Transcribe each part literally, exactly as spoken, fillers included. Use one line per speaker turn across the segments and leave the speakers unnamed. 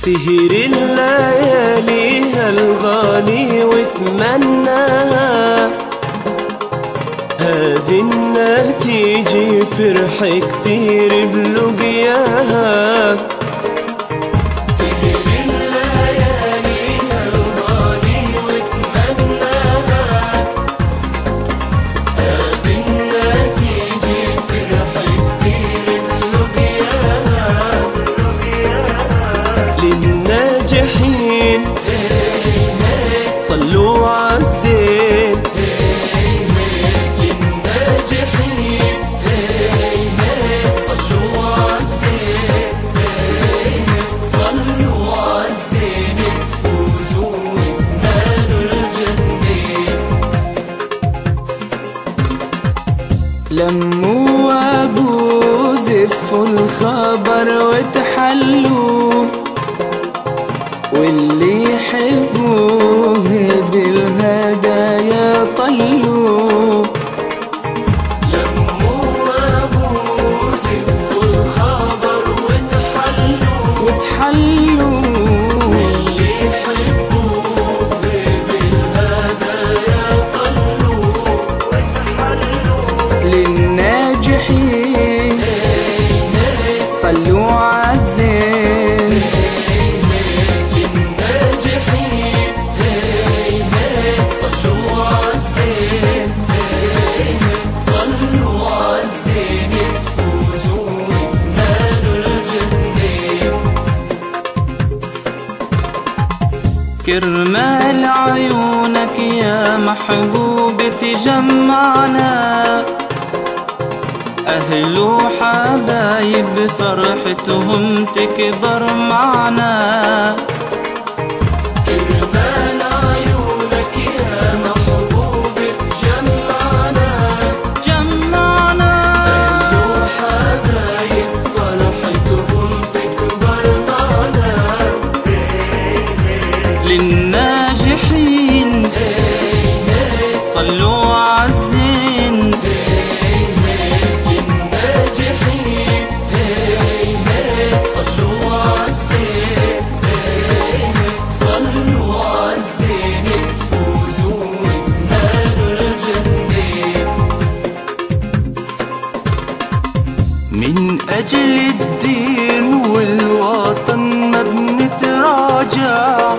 سهر الليالي هالغالي واتمناها، هذه النتيجة فرح كتير بلقياها. سهر الليالي هالغالي واتمناها، هذه النتيجة فرح كتير بلقياها. للناجحين صلوا عالزين، للناجحين صلوا عالزين، صلوا عالزين تفوزوا وتنالوا الجنة.
لموا أبو زفوا الخبر وتحلوا، واللي يحبوه بالهدايا طلوا.
لموا أبو زفوا الخبر وتحلوا
وتحلوا،
واللي يحبوه بالهدايا طلوا.
للناجحين صلوا عالزين،
كرمال عيونك يا محبوب تجمعنا، أهل وحبايب فرحتهم تكبر معنا.
كرمال عيونك يا محبوب تجمعنا،
جمعنا
أهل وحبايب فرحتهم تكبر معنا.
للناجحين صلوا عالزين،
للناجحين صلوا عالزين، صلوا عالزين تفوزوا وتنالوا الجنة.
من أجل الدين والوطن ما بنتراجع،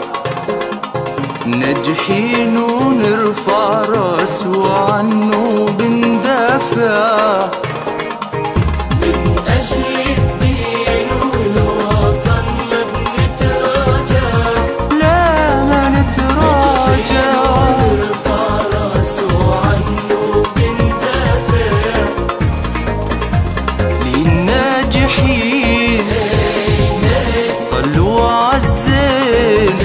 ناجحين ونرفع راس وعنه بندافع.
من أجل الدين والوطن ما بنتراجع،
لا ما نتراجع،
نرفع راس وعنه بندافع.
للناجحين صلوا عالزين،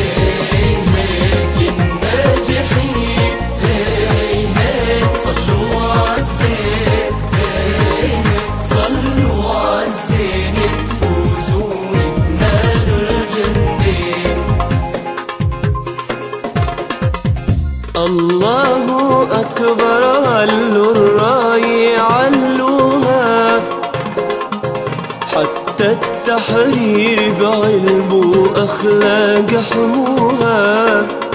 الله أكبر، علوا الراية علوها، حتى التحرير بعلم وأخلاق حموها.